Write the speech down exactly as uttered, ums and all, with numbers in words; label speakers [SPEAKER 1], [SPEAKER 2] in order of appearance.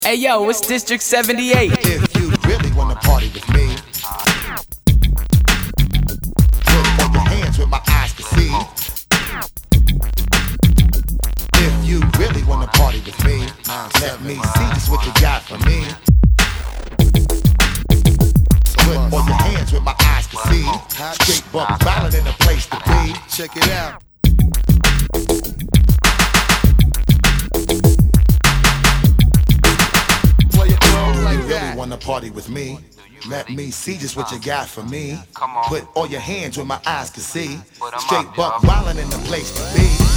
[SPEAKER 1] Hey yo, it's District seventy-eight.
[SPEAKER 2] If you really wanna party with me, put all your hands where my eyes can see. If you really wanna party with me, let me see just what you got for me. Put all your hands where my eyes can see. Straight buck violent in a place to be. Check it out. Really wanna party with me? Let me see just what you got for me. Put all your hands where my eyes can see. Straight buck wildin' in the place to be.